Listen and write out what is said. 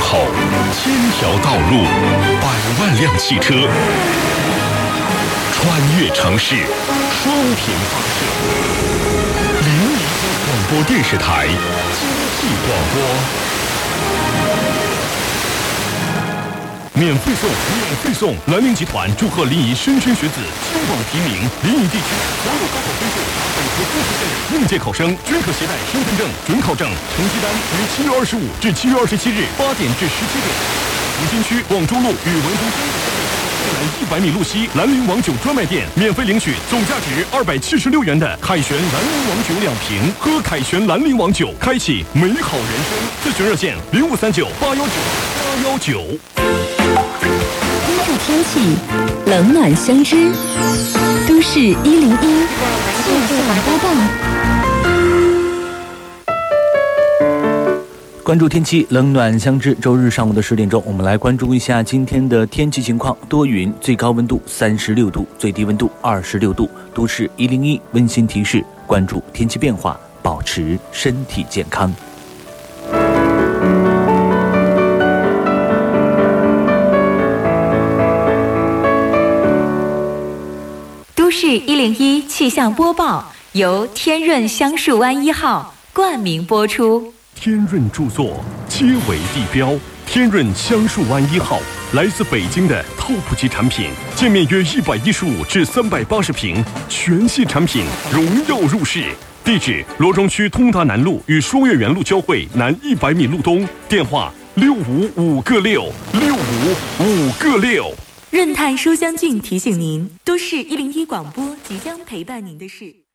后，千条道路，100万辆汽车，穿越城市，双频发射。临沂广播电视台经济广播。免费送！兰陵集团祝贺临沂莘莘学子金榜题名，临沂地区所有高考分数达本科公布线应届考生均可携带身份证、准考证、成绩单于7月25至7月27日8点至17点。武金区广州路与文峰区南100米路西兰陵王酒专卖店免费领取总价值276元的凯旋兰陵王酒2瓶，喝凯旋兰陵王酒，开启美好人生。咨询热线0539819819。 天气冷暖相知，都市101气象播报。 关注天气冷暖相知，周日上午的10点钟，我们来关注一下今天的天气情况。多云，最高温度36度，最低温度26度。都市101温馨提示：关注天气变化，保持身体健康。 都市101气象播报由天润香树湾1号冠名播出。 天润著作，皆为地标。天润香树湾1号，来自北京的 TOP 级产品，建面约115至380平，全系产品荣耀入市。地址：罗庄区通达南路与双月园路交汇南100米路东。电话：655个6，655个6。 润泰书香郡提醒您，都市101广播即将陪伴您的是。